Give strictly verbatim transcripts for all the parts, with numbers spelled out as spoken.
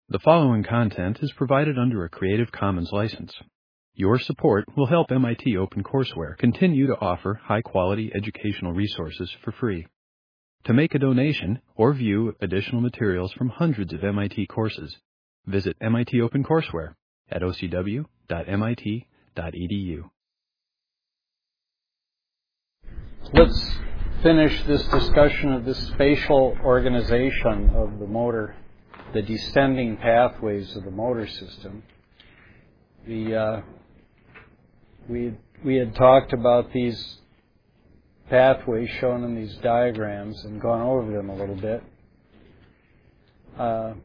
The following content is provided under a Creative Commons license. Your support will help M I T OpenCourseWare continue to offer high-quality educational resources for free. To make a donation or view additional materials from hundreds of M I T courses, visit M I T OpenCourseWare at o c w dot m i t dot e d u. Let's finish this discussion of the spatial organization of the motor, the descending pathways of the motor system. The, uh, we, we had talked about these pathways shown in these diagrams and gone over them a little bit. Uh,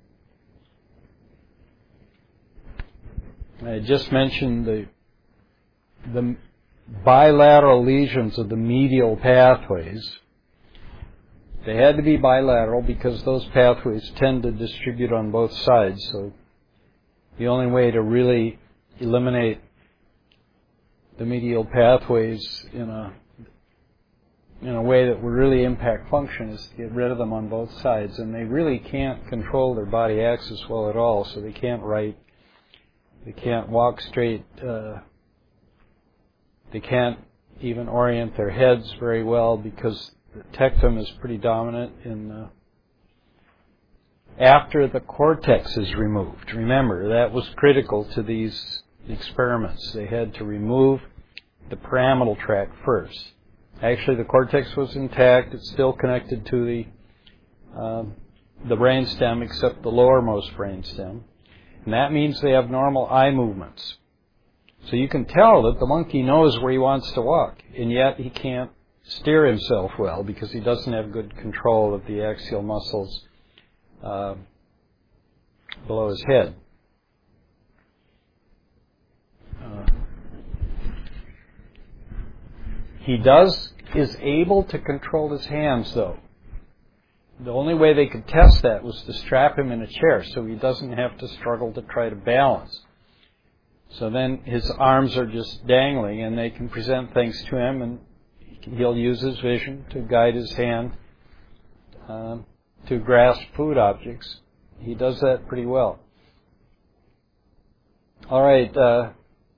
I just mentioned the, the bilateral lesions of the medial pathways. They had to be bilateral because those pathways tend to distribute on both sides. So the only way to really eliminate the medial pathways in a in a way that would really impact function is to get rid of them on both sides. And they really can't control their body axis well at all. So they can't write. They can't walk straight. Uh, they can't even orient their heads very well because the tectum is pretty dominant in the, after the cortex is removed. Remember, that was critical to these experiments. They had to remove the pyramidal tract first. Actually, the cortex was intact. It's still connected to the uh, the brainstem, except the lowermost brainstem. And that means they have normal eye movements. So you can tell that the monkey knows where he wants to walk, and yet he can't steer himself well because he doesn't have good control of the axial muscles uh, below his head. Uh, he does is able to control his hands, though. The only way they could test that was to strap him in a chair so he doesn't have to struggle to try to balance. So then his arms are just dangling and they can present things to him, and he'll use his vision to guide his hand um, to grasp food objects. He does that pretty well. All right. Uh,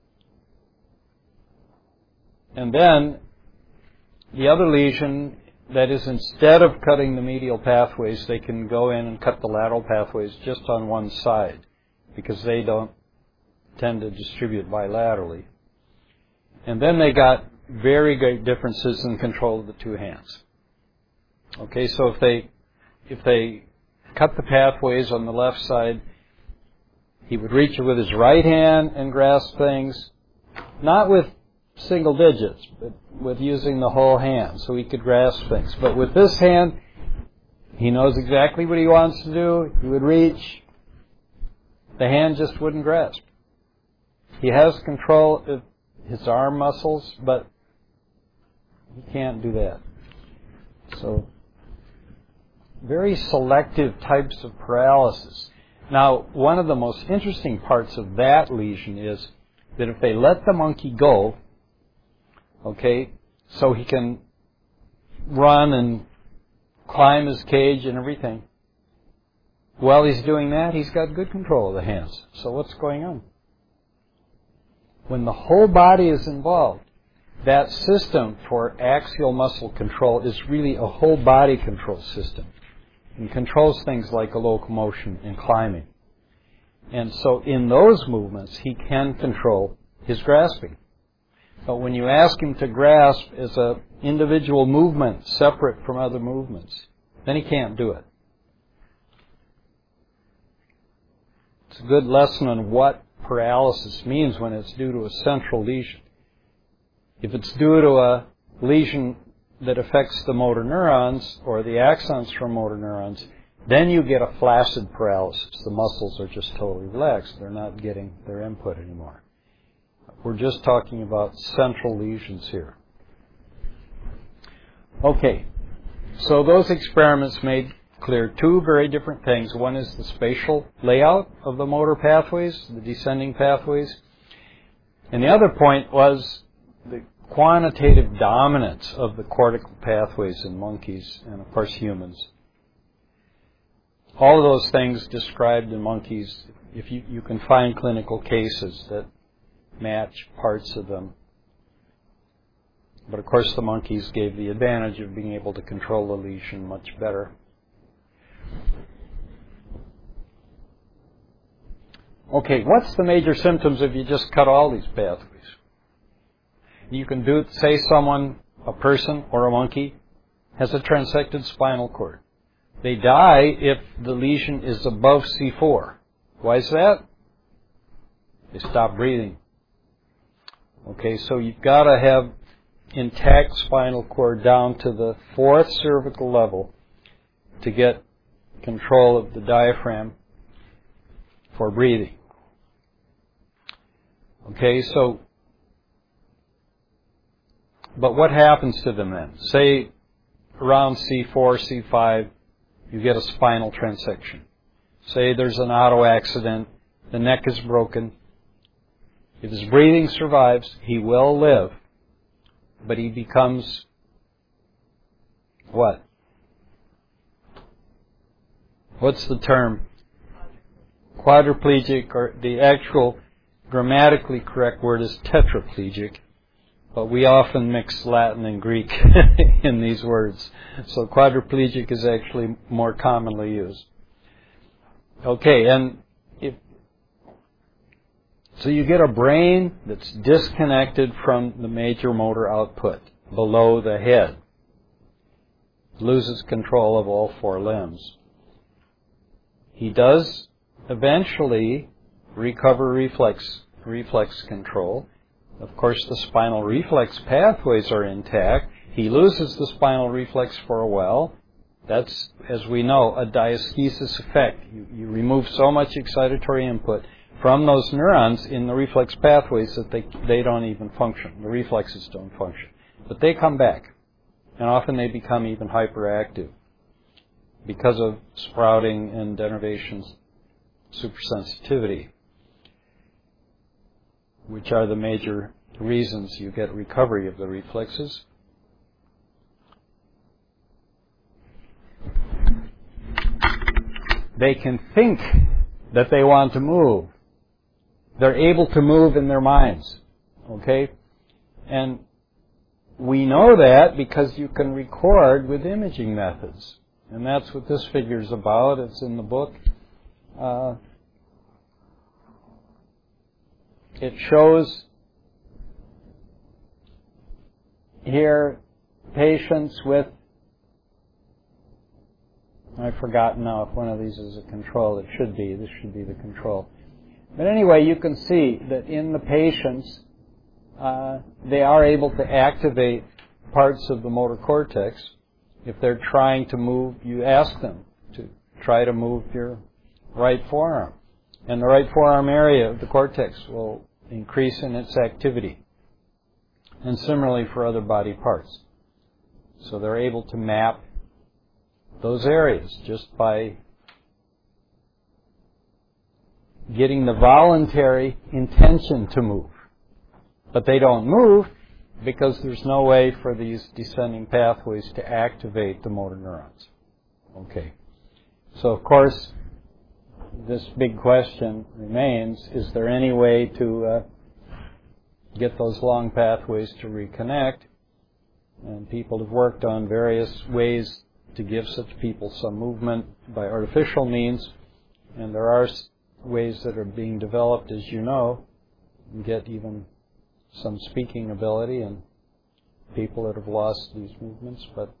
and then the other lesion, that is, instead of cutting the medial pathways, they can go in and cut the lateral pathways just on one side because they don't tend to distribute bilaterally. And then they got very great differences in control of the two hands. Okay, so if they if they cut the pathways on the left side, he would reach it with his right hand and grasp things, not with single digits, but with using the whole hand, so he could grasp things. But with this hand, he knows exactly what he wants to do. He would reach. The hand just wouldn't grasp. He has control of his arm muscles, but he can't do that. So, very selective types of paralysis. Now, one of the most interesting parts of that lesion is that if they let the monkey go, okay, so he can run and climb his cage and everything, while he's doing that, he's got good control of the hands. So what's going on? When the whole body is involved, that system for axial muscle control is really a whole body control system. It controls things like a locomotion and climbing. And so in those movements, he can control his grasping. But when you ask him to grasp as an individual movement separate from other movements, then he can't do it. It's a good lesson on what paralysis means when it's due to a central lesion. If it's due to a lesion that affects the motor neurons or the axons from motor neurons, then you get a flaccid paralysis. The muscles are just totally relaxed. They're not getting their input anymore. We're just talking about central lesions here. Okay, so those experiments made clear two very different things. One is the spatial layout of the motor pathways, the descending pathways. And the other point was the quantitative dominance of the cortical pathways in monkeys and, of course, humans. all of those things described in monkeys, if you, you can find clinical cases that match parts of them. But of course the monkeys gave the advantage of being able to control the lesion much better. Okay, what's the major symptoms if you just cut all these pathways? You can do, say someone, a person or a monkey, has a transected spinal cord. They die if the lesion is above C four. Why is that? They stop breathing. Okay, so you've got to have intact spinal cord down to the fourth cervical level to get control of the diaphragm for breathing. Okay, so, but what happens to them then? Say around C four, C five, you get a spinal transection. Say there's an auto accident, the neck is broken. If his breathing survives, he will live, but he becomes what? What's the term? Quadriplegic, or the actual grammatically correct word is tetraplegic, but we often mix Latin and Greek in these words. So quadriplegic is actually more commonly used. Okay, and if so you get a brain that's disconnected from the major motor output below the head. Loses control of all four limbs. He does eventually recover reflex reflex control. Of course, the spinal reflex pathways are intact. He loses the spinal reflex for a while. That's, as we know, a diasthesis effect. You, you remove so much excitatory input from those neurons in the reflex pathways that they, they don't even function. The reflexes don't function. But they come back. And often they become even hyperactive because of sprouting and denervation supersensitivity, which are the major reasons you get recovery of the reflexes. They can think that they want to move. They're able to move in their minds. Okay? And we know that because you can record with imaging methods. And that's what this figure is about. It's in the book. Uh, it shows here patients with, I've forgotten now if one of these is a control. It should be. This should be the control. But anyway, you can see that in the patients, uh, they are able to activate parts of the motor cortex. If they're trying to move, you ask them to try to move your right forearm. And the right forearm area of the cortex will increase in its activity. And similarly for other body parts. So they're able to map those areas just by getting the voluntary intention to move. But they don't move because there's no way for these descending pathways to activate the motor neurons. Okay. So of course, this big question remains, is there any way to uh, get those long pathways to reconnect? And people have worked on various ways to give such people some movement by artificial means. And there are ways that are being developed, as you know, and get even some speaking ability and people that have lost these movements. But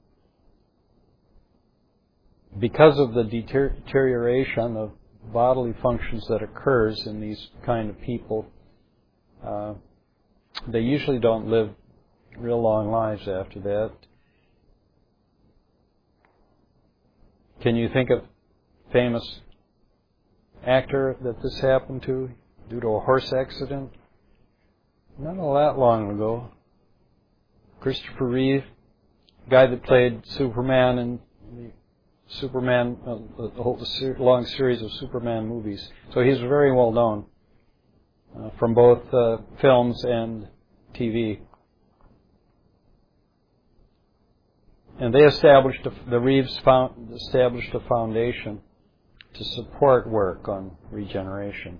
because of the deterioration of bodily functions that occurs in these kind of people, uh, they usually don't live real long lives after that. Can you think of famous actor that this happened to due to a horse accident? Not all that long ago. Christopher Reeve, guy that played Superman in the Superman, uh, the whole long series of Superman movies. So he's very well known uh, from both uh, films and T V. And they established, a, the Reeves found, established a foundation to support work on regeneration.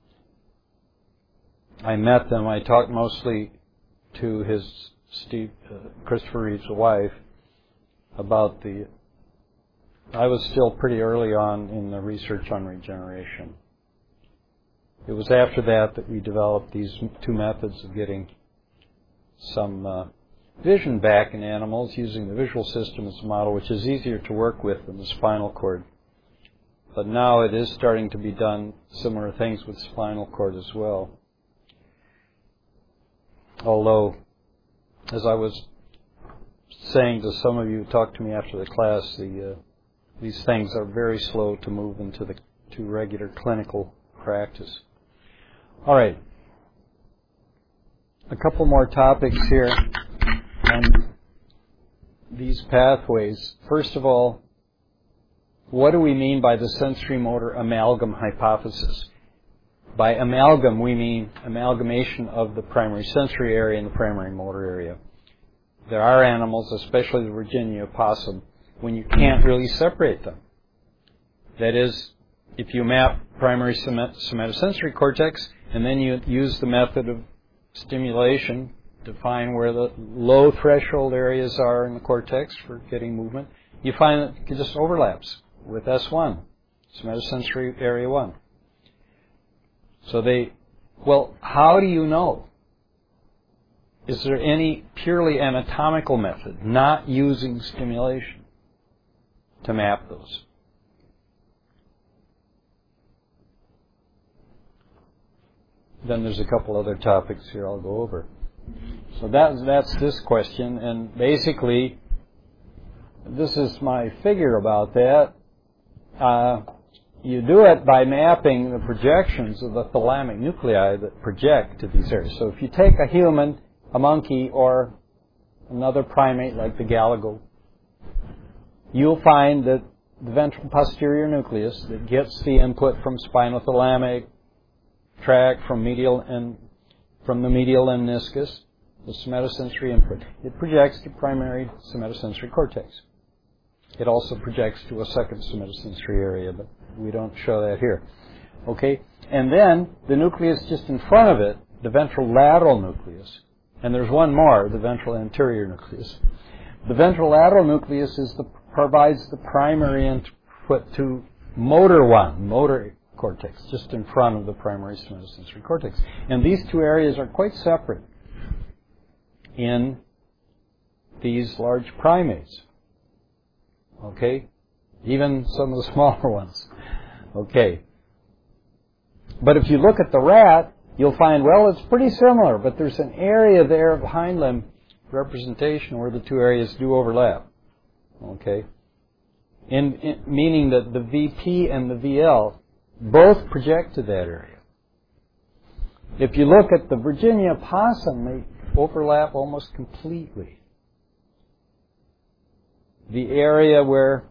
I met them. I talked mostly to his Steve, uh, Christopher Reeve's wife about the. I was still pretty early on in the research on regeneration. It was after that that we developed these two methods of getting some uh, vision back in animals using the visual system as a model, which is easier to work with than the spinal cord. But now it is starting to be done similar things with spinal cord as well. Although, as I was saying to some of you who talked to me after the class, the uh, these things are very slow to move into the to regular clinical practice. All right. A couple more topics here on these pathways. First of all, what do we mean by the sensory-motor amalgam hypothesis? By amalgam, we mean amalgamation of the primary sensory area and the primary motor area. There are animals, especially the Virginia opossum, when you can't really separate them. That is, if you map primary somatosensory cortex and then you use the method of stimulation to find where the low threshold areas are in the cortex for getting movement, you find that it just overlaps with S one, somatosensory area one. So they, well, how do you know? Is there any purely anatomical method, not using stimulation, to map those? Then there's a couple other topics here I'll go over. So that's, that's this question, and basically, this is my figure about that. Uh, you do it by mapping the projections of the thalamic nuclei that project to these areas. So if you take a human, a monkey, or another primate like the galago, you'll find that the ventral posterior nucleus that gets the input from spinothalamic tract, from medial and from the medial lemniscus, the somatosensory input, it projects to primary somatosensory cortex. It also projects to a second somatosensory area, but we don't show that here. Okay? And then the nucleus just in front of it, the ventrolateral nucleus, and there's one more, the ventral anterior nucleus. The ventrolateral nucleus is the, provides the primary input to motor one, motor cortex, just in front of the primary somatosensory cortex. And these two areas are quite separate in these large primates. Okay? Even some of the smaller ones. Okay. But if you look at the rat, you'll find, well, it's pretty similar, but there's an area there of hind limb representation where the two areas do overlap. Okay? In, in, meaning that the V P and the V L both project to that area. If you look at the Virginia opossum, they overlap almost completely. The area where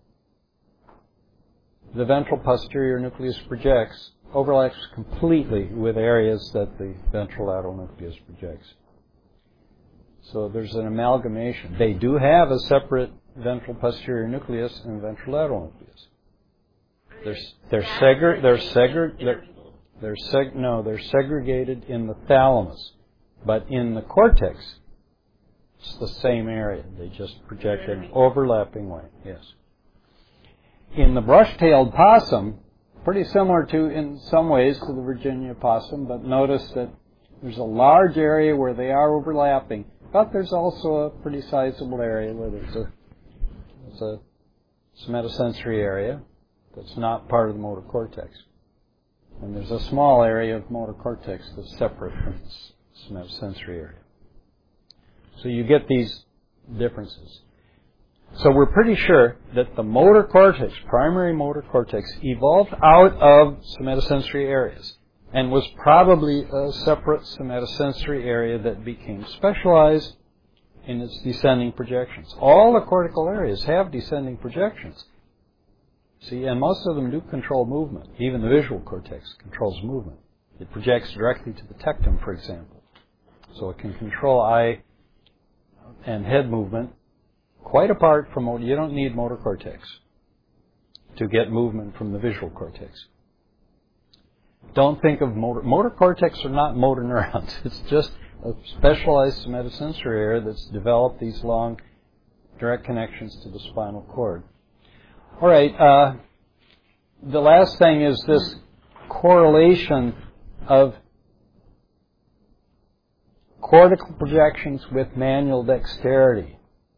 the ventral posterior nucleus projects overlaps completely with areas that the ventrolateral nucleus projects. So there's an amalgamation. They do have a separate ventral posterior nucleus and ventrolateral nucleus. They're they're segre they're segre they're, they're seg no they're segregated in the thalamus, but in the cortex, it's the same area. They just project in an overlapping way. Yes. In the brush-tailed possum, pretty similar to, in some ways, to the Virginia opossum, but notice that there's a large area where they are overlapping, but there's also a pretty sizable area where there's a, there's a somatosensory area that's not part of the motor cortex. And there's a small area of motor cortex that's separate from the somatosensory area. So you get these differences. So we're pretty sure that the motor cortex, primary motor cortex, evolved out of somatosensory areas and was probably a separate somatosensory area that became specialized in its descending projections. All the cortical areas have descending projections. See, and most of them do control movement. Even the visual cortex controls movement. It projects directly to the tectum, for example. So it can control eye and head movement quite apart from motor. You don't need motor cortex to get movement from the visual cortex. Don't think of motor. Motor cortex are not motor neurons. It's just a specialized somatosensory area that's developed these long direct connections to the spinal cord. All right. Uh, the last thing is this correlation of cortical projections with manual dexterity.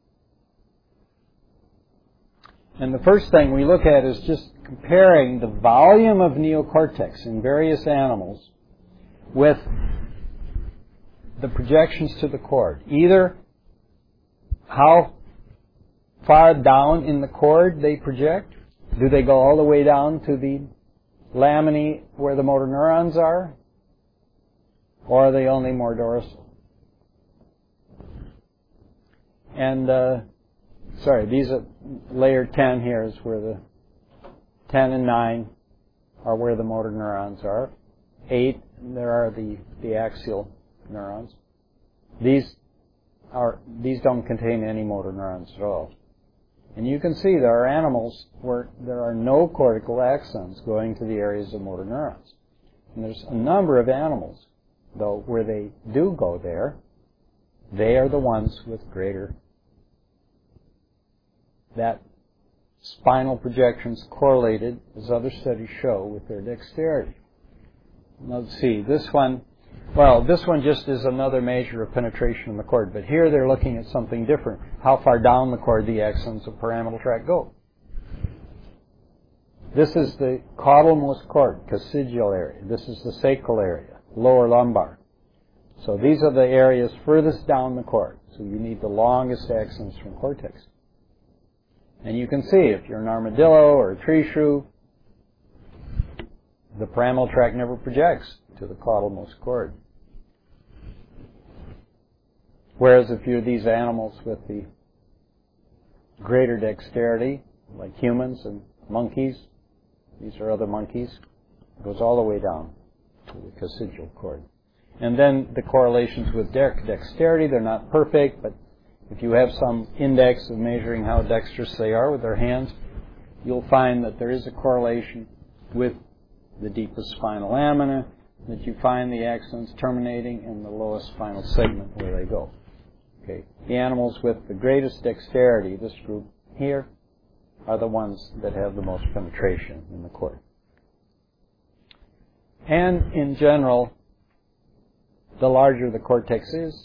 And the first thing we look at is just comparing the volume of neocortex in various animals with the projections to the cord. Either how far down in the cord they project. Do they go all the way down to the laminae where the motor neurons are? Or are they only more dorsal? And, uh, sorry, these are layer ten here is where the ten and nine are where the motor neurons are. eight, there are the, the axial neurons. These are, these don't contain any motor neurons at all. And you can see there are animals where there are no cortical axons going to the areas of motor neurons. And there's a number of animals, though, where they do go there. They are the ones with greater, that spinal projections correlated, as other studies show, with their dexterity. Let's see, this one, well, this one just is another measure of penetration in the cord, but here they're looking at something different. How far down the cord the axons of pyramidal tract go. This is the caudal most cord, coccygeal area. This is the sacral area, lower lumbar. So these are the areas furthest down the cord. So you need the longest axons from cortex. And you can see if you're an armadillo or a tree shrew, the pyramidal tract never projects to the caudal most cord. Whereas if you're these animals with the greater dexterity, like humans and monkeys, these are other monkeys, it goes all the way down to the coccygeal cord. And then the correlations with dexterity, they're not perfect, but if you have some index of measuring how dexterous they are with their hands, you'll find that there is a correlation with the deepest spinal lamina, that you find the axons terminating in the lowest spinal segment where they go. Okay. The animals with the greatest dexterity, this group here, are the ones that have the most penetration in the cord. And in general, the larger the cortex is,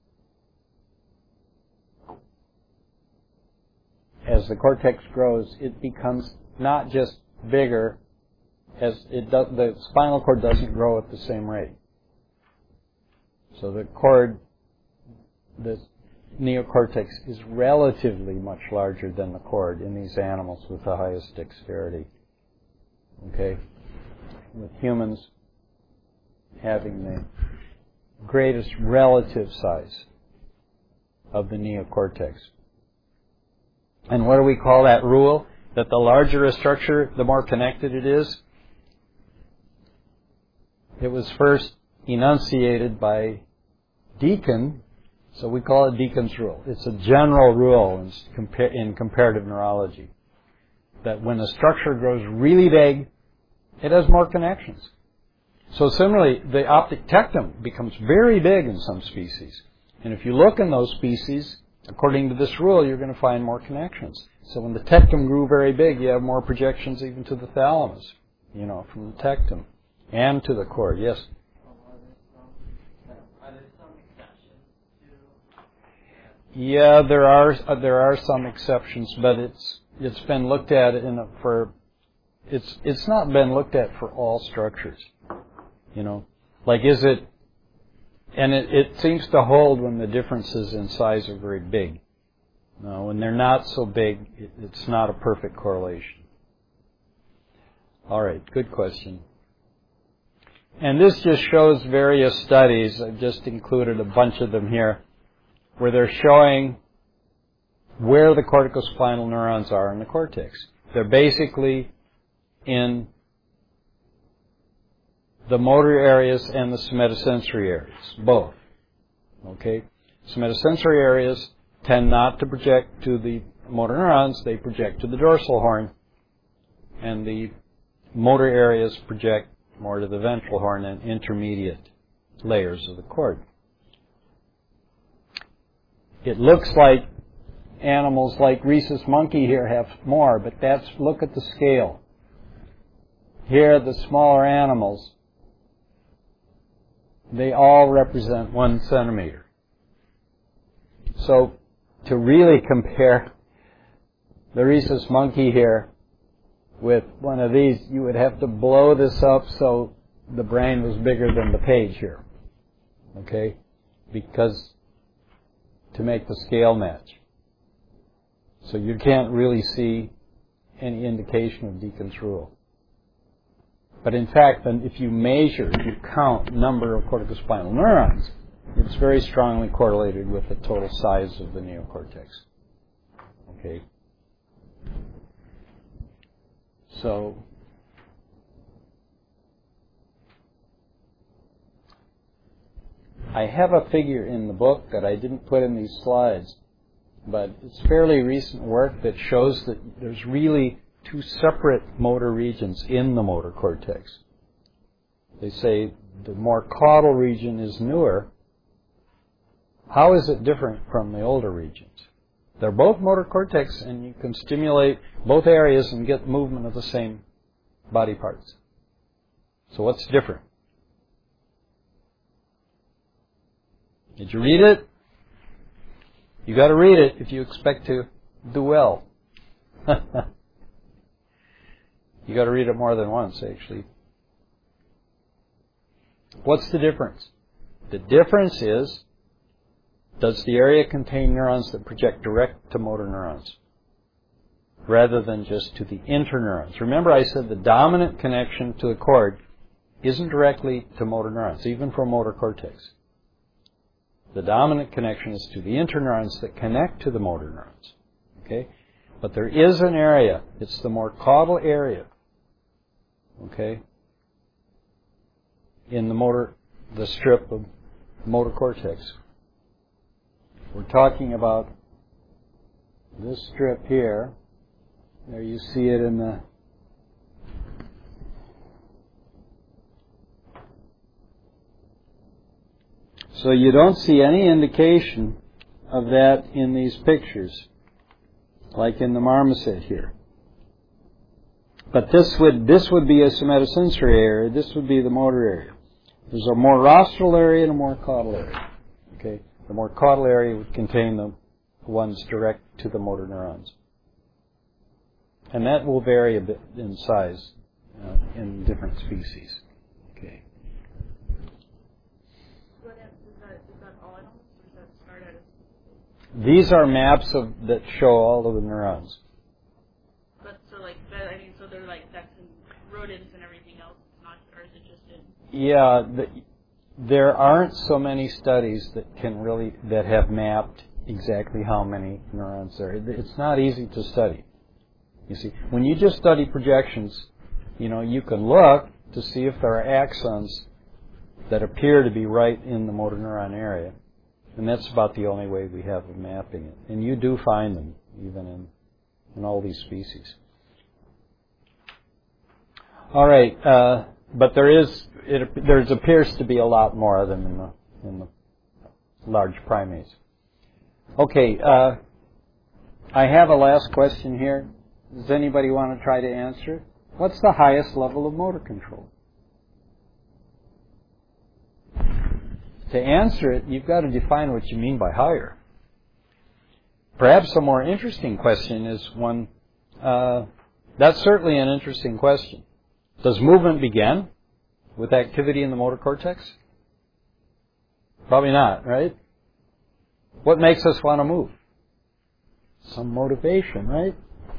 as the cortex grows, it becomes not just bigger, as it does, the spinal cord doesn't grow at the same rate. So the cord, the neocortex is relatively much larger than the cord in these animals with the highest dexterity. Okay? With humans having the greatest relative size of the neocortex. And what do we call that rule? That the larger a structure, the more connected it is? It was first enunciated by Deakin, so we call it Deakin's rule. It's a general rule in, compa- in comparative neurology, that when a structure grows really big, it has more connections. So similarly, the optic tectum becomes very big in some species. And if you look in those species, according to this rule, you're going to find more connections. So when the tectum grew very big, you have more projections even to the thalamus, you know, from the tectum and to the cord. Yes? Are there some exceptions to? Yeah, there are uh, there are some exceptions, but it's it's been looked at in a, for it's it's not been looked at for all structures. You know, like is it? And it, it seems to hold when the differences in size are very big. No, when they're not so big, it, it's not a perfect correlation. All right, good question. And this just shows various studies. I've just included a bunch of them here, where they're showing where the corticospinal neurons are in the cortex. They're basically in the motor areas and the somatosensory areas, both. Okay? Somatosensory areas tend not to project to the motor neurons, they project to the dorsal horn. and the motor areas project more to the ventral horn and intermediate layers of the cord. It looks like animals like rhesus monkey here have more, but that's, look at the scale. Here, the smaller animals, they all represent one centimeter. So, to really compare the rhesus monkey here with one of these, you would have to blow this up so the brain was bigger than the page here. Okay? Because to make the scale match. So you can't really see any indication of Deacon's rule. But in fact, then if you measure, if you count number of corticospinal neurons, it's very strongly correlated with the total size of the neocortex. Okay? So, I have a figure in the book that I didn't put in these slides, but it's fairly recent work that shows that there's really two separate motor regions in the motor cortex. They say the more caudal region is newer. How is it different from the older regions? They're both motor cortex, and you can stimulate both areas and get movement of the same body parts. So what's different? Did you read it? You got to read it if you expect to do well. You got to read it more than once, actually. What's the difference? The difference is, does the area contain neurons that project direct to motor neurons rather than just to the interneurons? Remember I said the dominant connection to the cord isn't directly to motor neurons, even for motor cortex. The dominant connection is to the interneurons that connect to the motor neurons. Okay? But there is an area, it's the more caudal area, okay, in the motor, the strip of motor cortex. We're talking about this strip here. There you see it in the So you don't see any indication of that in these pictures, like in the marmoset here. But this would this would be a somatosensory area. This would be the motor area. There's a more rostral area and a more caudal area. Okay, the more caudal area would contain the ones direct to the motor neurons, and that will vary a bit in size uh, in different species. Okay. These are maps of that show all of the neurons. But so like that, I mean, so they're like that's in rodents and everything else, not, or is it just in? Yeah, the, there aren't so many studies that can really that have mapped exactly how many neurons there are. It's not easy to study. You see, when you just study projections, you know, you can look to see if there are axons that appear to be right in the motor neuron area. And that's about the only way we have of mapping it. And you do find them, even in, in all these species. All right, uh, but there is, it, there appears to be a lot more of them in the, in the large primates. Okay, uh, I have a last question here. Does anybody want to try to answer it? What's the highest level of motor control? To answer it, you've got to define what you mean by higher. Perhaps a more interesting question is one, uh, that's certainly an interesting question. Does movement begin with activity in the motor cortex? Probably not, right? What makes us want to move? Some motivation, right?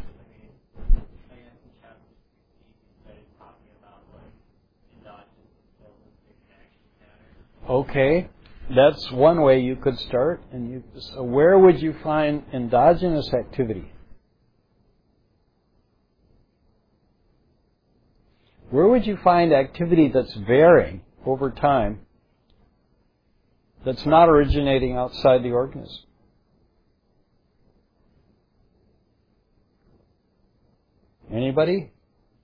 Okay, that's one way you could start. And you, so where would you find endogenous activity? Where would you find activity that's varying over time, that's not originating outside the organism? Anybody?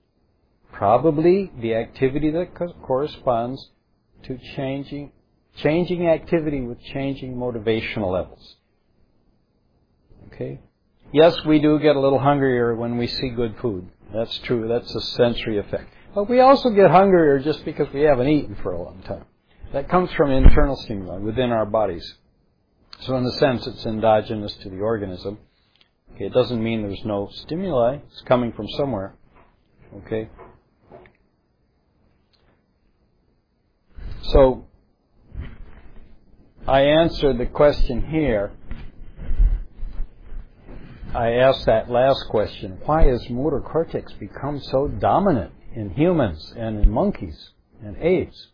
Probably the activity that co- corresponds to changing changing activity with changing motivational levels. Okay? Yes, we do get a little hungrier when we see good food. That's true. That's a sensory effect. But we also get hungrier just because we haven't eaten for a long time. That comes from internal stimuli within our bodies. So in a sense, it's endogenous to the organism. Okay, it doesn't mean there's no stimuli. It's coming from somewhere. Okay? So, I answered the question here. I asked that last question. Why has motor cortex become so dominant in humans and in monkeys and apes?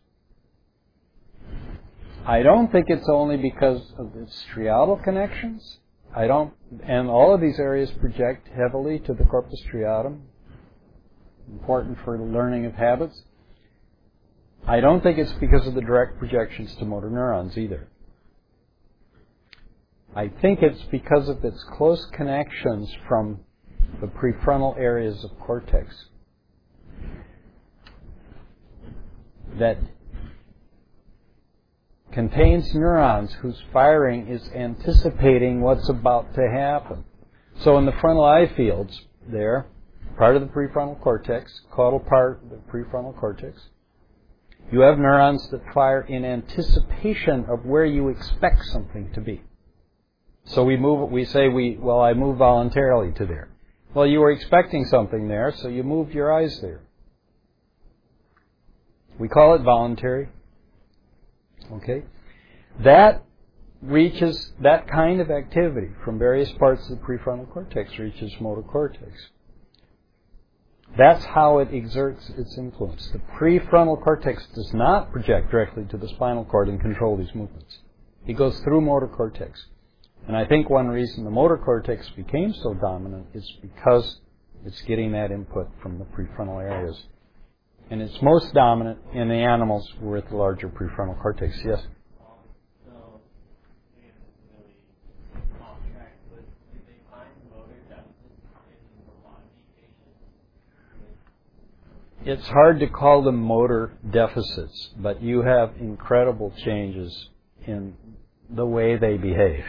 I don't think it's only because of its striatal connections. I don't, and all of these areas project heavily to the corpus striatum, important for the learning of habits. I don't think it's because of the direct projections to motor neurons either. I think it's because of its close connections from the prefrontal areas of cortex that contains neurons whose firing is anticipating what's about to happen. So in the frontal eye fields there, part of the prefrontal cortex, caudal part of the prefrontal cortex, you have neurons that fire in anticipation of where you expect something to be. So we move, we say, we, well, I move voluntarily to there. Well, you were expecting something there, so you moved your eyes there. We call it voluntary. Okay? That reaches, that kind of activity from various parts of the prefrontal cortex reaches motor cortex. That's how it exerts its influence. The prefrontal cortex does not project directly to the spinal cord and control these movements. It goes through motor cortex. And I think one reason the motor cortex became so dominant is because it's getting that input from the prefrontal areas. And it's most dominant in the animals with the larger prefrontal cortex. Yes? So, really off track, but do they find motor deficits in neurology patients? It's hard to call them motor deficits, but you have incredible changes in the way they behave.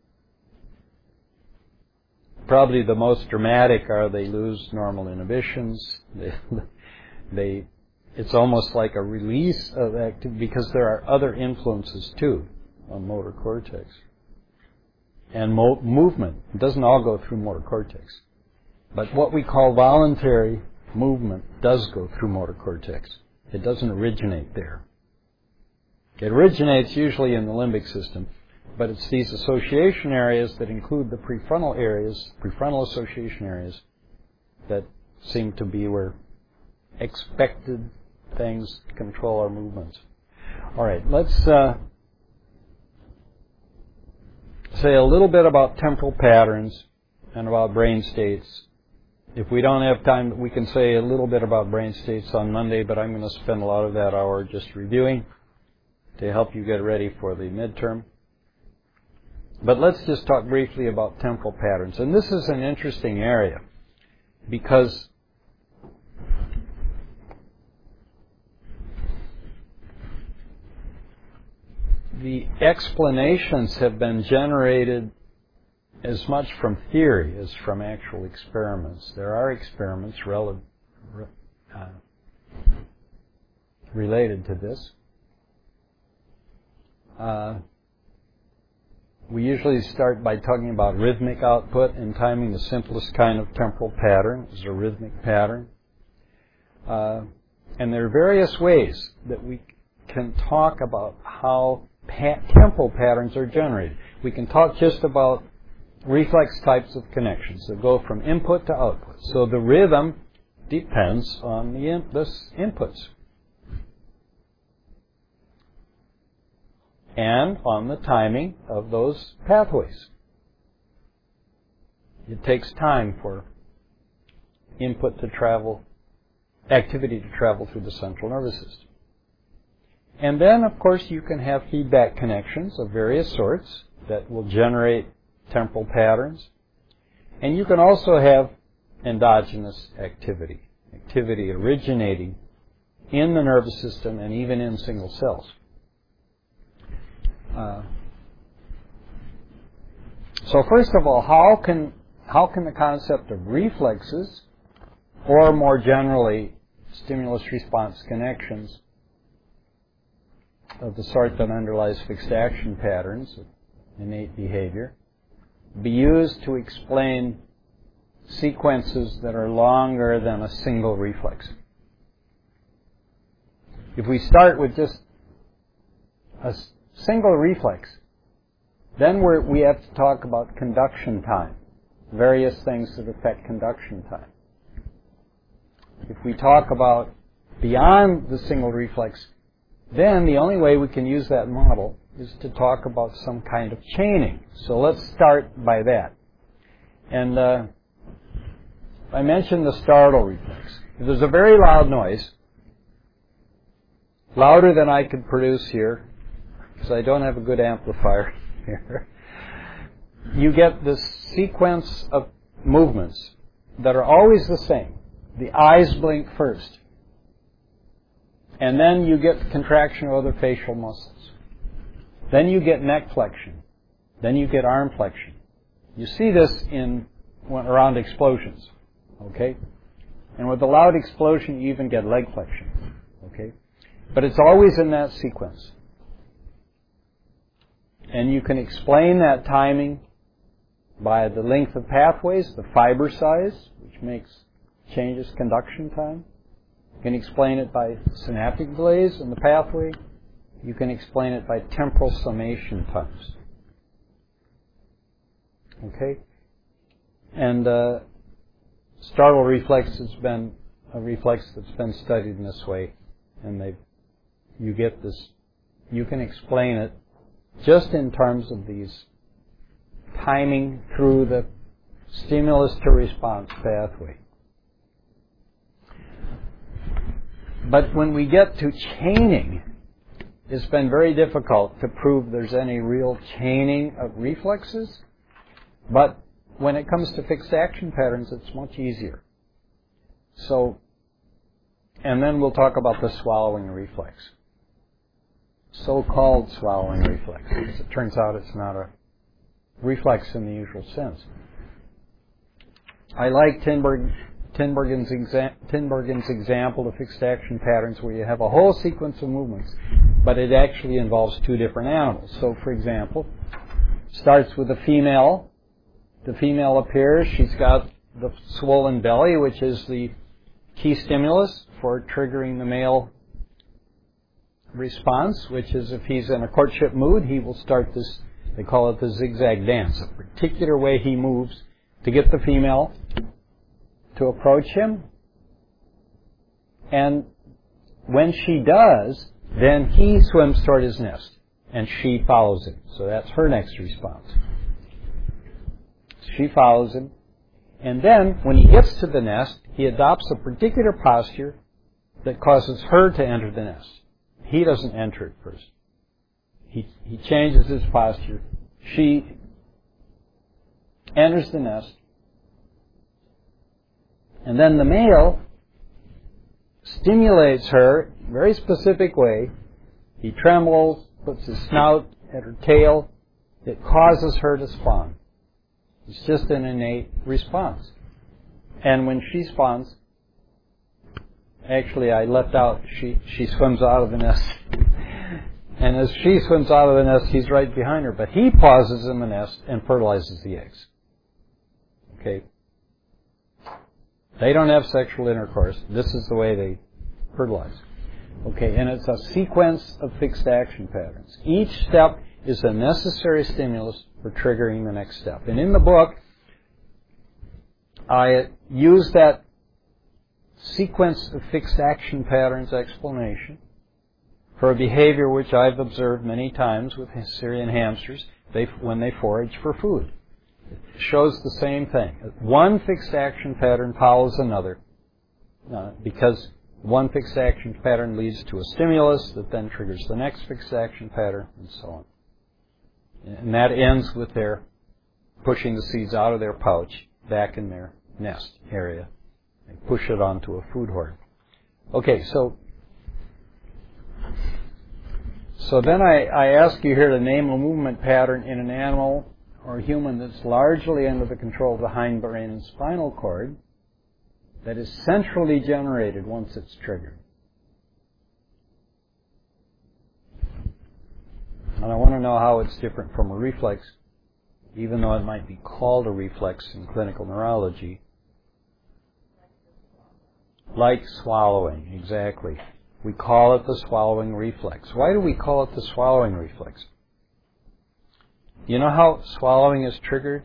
Probably the most dramatic are they lose normal inhibitions. They, they, it's almost like a release of activity because there are other influences too on motor cortex. And mo- movement. It doesn't all go through motor cortex. But what we call voluntary movement does go through motor cortex. It doesn't originate there. It originates usually in the limbic system. But it's these association areas that include the prefrontal areas, prefrontal association areas, that seem to be where expected things control our movements. All right, let's uh, say a little bit about temporal patterns and about brain states. If we don't have time, we can say a little bit about brain states on Monday, but I'm going to spend a lot of that hour just reviewing to help you get ready for the midterm. But let's just talk briefly about temporal patterns. And this is an interesting area because the explanations have been generated as much from theory as from actual experiments. There are experiments rel- uh, related to this. Uh, We usually start by talking about rhythmic output and timing. The simplest kind of temporal pattern is a rhythmic pattern. Uh, and there are various ways that we can talk about how pa- temporal patterns are generated. We can talk just about reflex types of connections that go from input to output. So the rhythm depends on the, in- the inputs. And on the timing of those pathways. It takes time for input to travel, activity to travel through the central nervous system. And then, of course, you can have feedback connections of various sorts that will generate temporal patterns. And you can also have endogenous activity. activity originating in the nervous system and even in single cells. Uh, so first of all, how can how can the concept of reflexes, or more generally, stimulus-response connections of the sort that underlies fixed action patterns of innate behavior, be used to explain sequences that are longer than a single reflex? If we start with just a single reflex, then we're, we have to talk about conduction time, various things that affect conduction time. If we talk about beyond the single reflex, then the only way we can use that model is to talk about some kind of chaining. So let's start by that. And uh, I mentioned the startle reflex. If there's a very loud noise, louder than I could produce here, because I don't have a good amplifier here, you get this sequence of movements that are always the same. The eyes blink first. And then you get contraction of other facial muscles. Then you get neck flexion. Then you get arm flexion. You see this in around explosions. Okay? And with a loud explosion, you even get leg flexion. Okay? But it's always in that sequence. And you can explain that timing by the length of pathways, the fiber size, which makes changes conduction time. You can explain it by synaptic delays in the pathway. You can explain it by temporal summation times. Okay? And uh, startle reflex has been a reflex that's been studied in this way. And they, you get this, you can explain it just in terms of these timing through the stimulus to response pathway. But when we get to chaining, it's been very difficult to prove there's any real chaining of reflexes. But when it comes to fixed action patterns, it's much easier. So, and then we'll talk about the swallowing reflex. So-called swallowing reflex, because it turns out it's not a reflex in the usual sense. I like Tinbergen, Tinbergen's, exa- Tinbergen's example of fixed action patterns where you have a whole sequence of movements, but it actually involves two different animals. So, for example, starts with a female. The female appears. She's got the swollen belly, which is the key stimulus for triggering the male response, which is if he's in a courtship mood, he will start this, they call it the zigzag dance, a particular way he moves to get the female to approach him. And when she does, then he swims toward his nest, and she follows him. So that's her next response. She follows him, and then when he gets to the nest, he adopts a particular posture that causes her to enter the nest. He doesn't enter it first. He, he changes his posture. She enters the nest. And then the male stimulates her in a very specific way. He trembles, puts his snout at her tail. It causes her to spawn. It's just an innate response. And when she spawns, actually, I left out, she, she swims out of the nest. And as she swims out of the nest, he's right behind her. But he pauses in the nest and fertilizes the eggs. Okay? They don't have sexual intercourse. This is the way they fertilize. Okay, and it's a sequence of fixed action patterns. Each step is a necessary stimulus for triggering the next step. And in the book, I use that sequence of fixed action patterns explanation for a behavior which I've observed many times with Syrian hamsters they, when they forage for food. It shows the same thing. One fixed action pattern follows another uh, because one fixed action pattern leads to a stimulus that then triggers the next fixed action pattern and so on. And that ends with their pushing the seeds out of their pouch back in their nest area They push it onto a food hoard. Okay, so so then I, I ask you here to name a movement pattern in an animal or human that's largely under the control of the hindbrain and spinal cord, that is centrally generated once it's triggered. And I want to know how it's different from a reflex, even though it might be called a reflex in clinical neurology. Like swallowing, exactly. We call it the swallowing reflex. Why do we call it the swallowing reflex? You know how swallowing is triggered?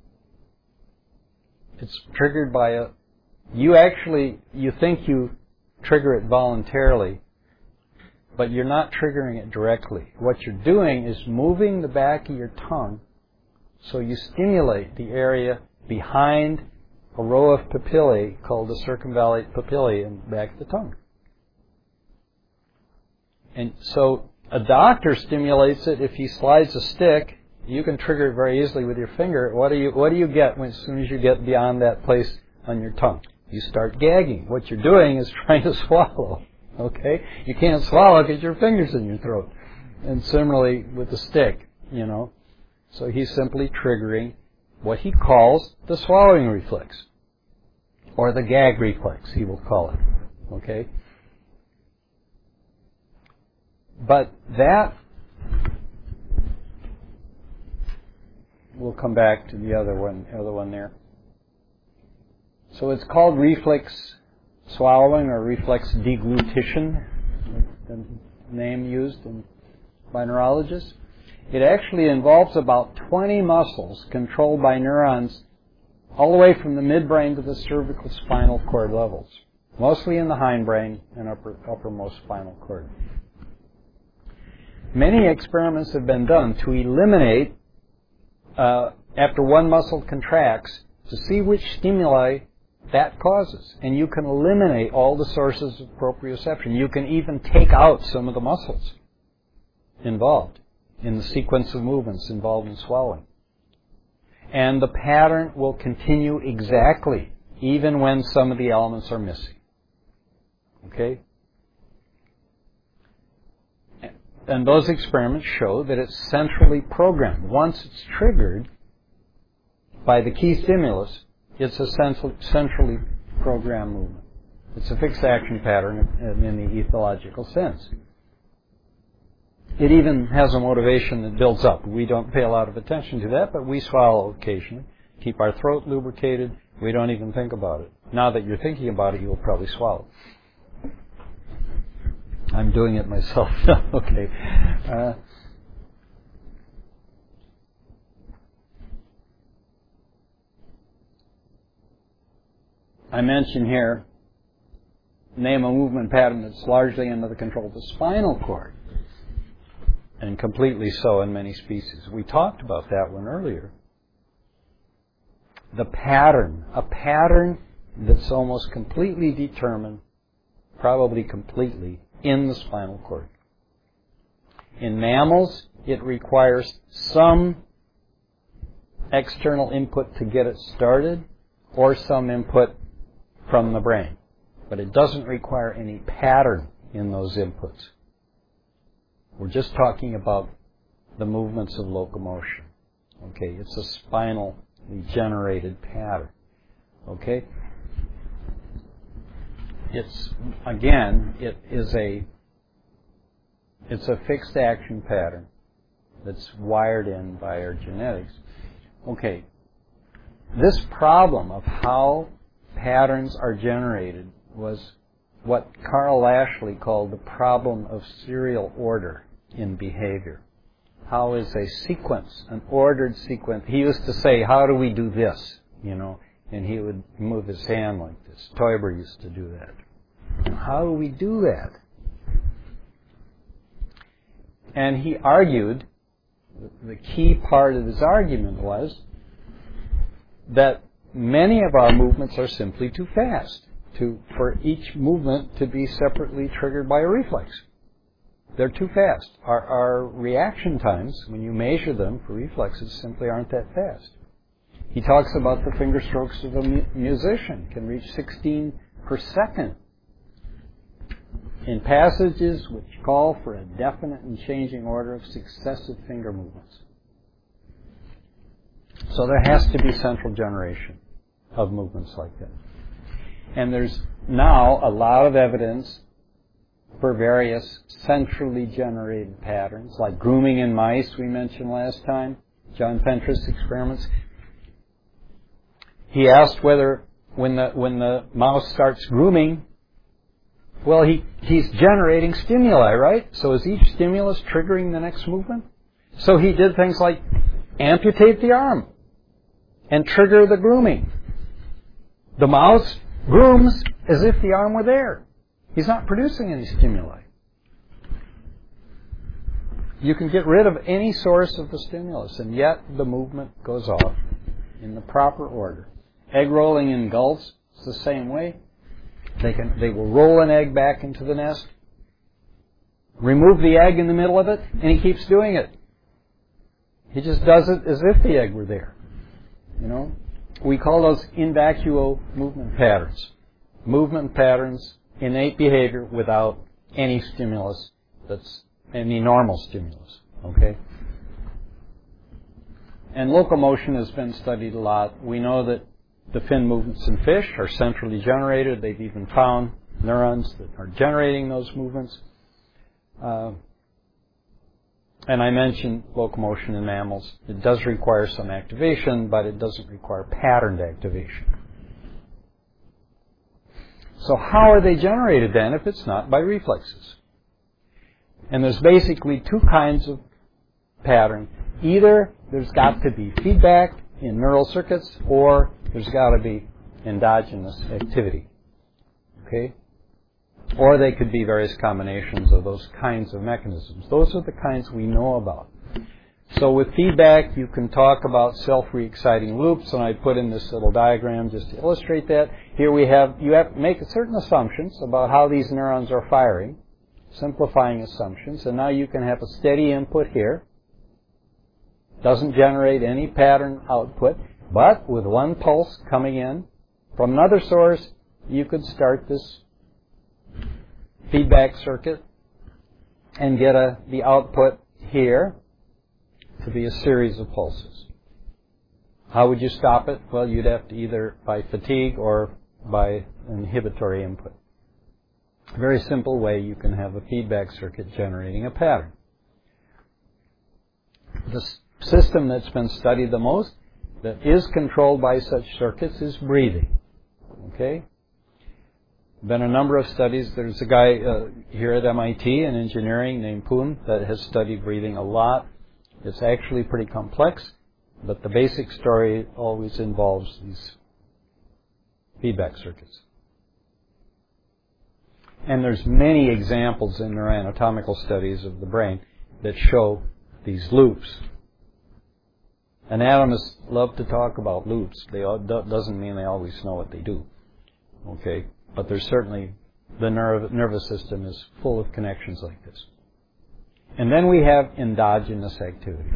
It's triggered by a... You actually, you think you trigger it voluntarily, but you're not triggering it directly. What you're doing is moving the back of your tongue so you stimulate the area behind a row of papillae called the circumvallate papillae in the back of the tongue. And so a doctor stimulates it. If he slides a stick, you can trigger it very easily with your finger. What do you what do you get when, as soon as you get beyond that place on your tongue? You start gagging. What you're doing is trying to swallow. Okay? You can't swallow because your finger's in your throat. And similarly with the stick, you know. So he's simply triggering what he calls the swallowing reflex, or the gag reflex, he will call it. Okay? But that, we'll come back to the other one, other one there. So it's called reflex swallowing or reflex deglutition, the name used in, by neurologists. It actually involves about twenty muscles controlled by neurons all the way from the midbrain to the cervical spinal cord levels, mostly in the hindbrain and upper, uppermost spinal cord. Many experiments have been done to eliminate, uh, after one muscle contracts, to see which stimuli that causes. And you can eliminate all the sources of proprioception. You can even take out some of the muscles involved in the sequence of movements involved in swallowing. And the pattern will continue exactly, even when some of the elements are missing. Okay? And those experiments show that it's centrally programmed. Once it's triggered by the key stimulus, it's a centrally programmed movement. It's a fixed action pattern in the ethological sense. It even has a motivation that builds up. We don't pay a lot of attention to that, but we swallow occasionally, keep our throat lubricated. We don't even think about it. Now that you're thinking about it, you'll probably swallow. I'm doing it myself. Okay. Uh, I mentioned here, name a movement pattern that's largely under the control of the spinal cord, and completely so in many species. We talked about that one earlier. The pattern, a pattern that's almost completely determined, probably completely, in the spinal cord. In mammals, it requires some external input to get it started, or some input from the brain. But it doesn't require any pattern in those inputs. We're just talking about the movements of locomotion. Okay, it's a spinally generated pattern. Okay? It's, again, it is a, it's a fixed action pattern that's wired in by our genetics. Okay, this problem of how patterns are generated was what Carl Lashley called the problem of serial order in behavior. How is a sequence, an ordered sequence? He used to say, how do we do this? You know, and he would move his hand like this. Teuber used to do that. How do we do that? And he argued, the key part of his argument was that many of our movements are simply too fast to, for each movement to be separately triggered by a reflex. They're too fast. Our, our reaction times, when you measure them for reflexes, simply aren't that fast. He talks about the finger strokes of a mu- musician can reach sixteen per second in passages which call for a definite and changing order of successive finger movements. So there has to be central generation of movements like that. And there's now a lot of evidence for various centrally generated patterns, like grooming in mice we mentioned last time, John Fentress experiments. He asked whether when the when the mouse starts grooming, well, he, he's generating stimuli, right? So is each stimulus triggering the next movement? So he did things like amputate the arm and trigger the grooming. The mouse grooms as if the arm were there. He's not producing any stimuli. You can get rid of any source of the stimulus, and yet the movement goes off in the proper order. Egg rolling in gulls is the same way. They can they will roll an egg back into the nest, remove the egg in the middle of it, and he keeps doing it. He just does it as if the egg were there. You know, we call those in vacuo movement patterns. Movement patterns, innate behavior without any stimulus that's any normal stimulus. Okay? And locomotion has been studied a lot. We know that the fin movements in fish are centrally generated. They've even found neurons that are generating those movements. Uh, and I mentioned locomotion in mammals. It does require some activation, but it doesn't require patterned activation. So how are they generated then if it's not by reflexes? And there's basically two kinds of pattern. Either there's got to be feedback in neural circuits, or there's got to be endogenous activity. Okay? Or they could be various combinations of those kinds of mechanisms. Those are the kinds we know about. So with feedback, you can talk about self-re-exciting loops, and I put in this little diagram just to illustrate that. Here we have, you have to make certain assumptions about how these neurons are firing, simplifying assumptions, and now you can have a steady input here. Doesn't generate any pattern output, but with one pulse coming in from another source, you could start this feedback circuit and get a, the output here to be a series of pulses. How would you stop it? Well, you'd have to either by fatigue or by inhibitory input. A very simple way you can have a feedback circuit generating a pattern. The system that's been studied the most that is controlled by such circuits is breathing. Okay? Been a number of studies. There's a guy uh, here at M I T in engineering named Poon that has studied breathing a lot. It's actually pretty complex, but the basic story always involves these feedback circuits. And there's many examples in neuroanatomical studies of the brain that show these loops. Anatomists love to talk about loops. They all, doesn't mean they always know what they do. Okay? But there's certainly, the nerve, nervous system is full of connections like this. And then we have endogenous activity.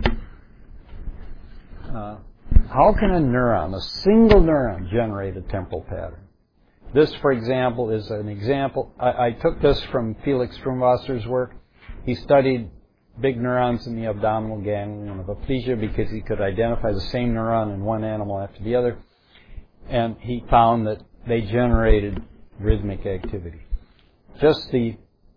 Uh, how can a neuron, a single neuron, generate a temporal pattern? This, for example, is an example. I, I took this from Felix Strumwasser's work. He studied big neurons in the abdominal ganglion of aplysia because he could identify the same neuron in one animal after the other. And he found that they generated rhythmic activity. Just the,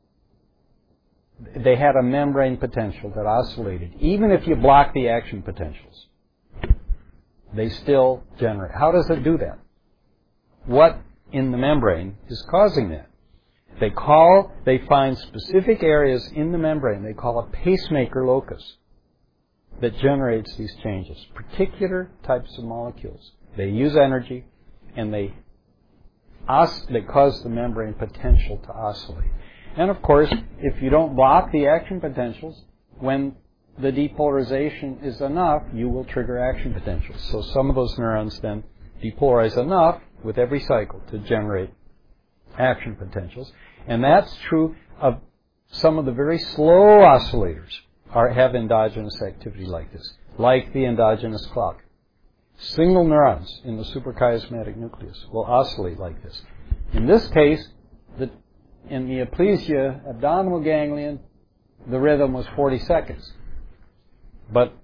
they had a membrane potential that oscillated. Even if you block the action potentials, they still generate. How does it do that? What in the membrane is causing that? They call, they find specific areas in the membrane they call a pacemaker locus that generates these changes, particular types of molecules. They use energy and they os- they cause the membrane potential to oscillate. And of course, if you don't block the action potentials, when the depolarization is enough, you will trigger action potentials. So some of those neurons then depolarize enough with every cycle to generate action potentials. And that's true of some of the very slow oscillators are, have endogenous activity like this, like the endogenous clock. Single neurons in the suprachiasmatic nucleus will oscillate like this. In this case, the, in the aplysia abdominal ganglion, the rhythm was forty seconds. But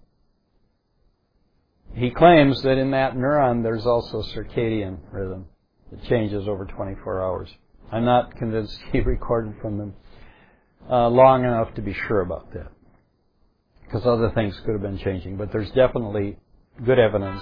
he claims that in that neuron there's also circadian rhythm that changes over twenty-four hours. I'm not convinced he recorded from them uh, long enough to be sure about that, because other things could have been changing. But there's definitely good evidence.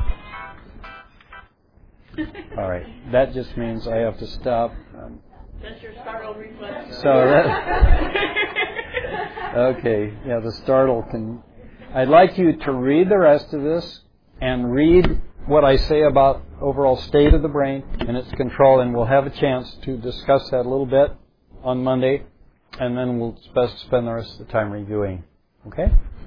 All right, that just means I have to stop. Um, That's your startle reflex. so that, okay, yeah, the startle can. I'd like you to read the rest of this and read what I say about overall state of the brain and its control, and we'll have a chance to discuss that a little bit on Monday, and then we'll spend the rest of the time reviewing. Okay?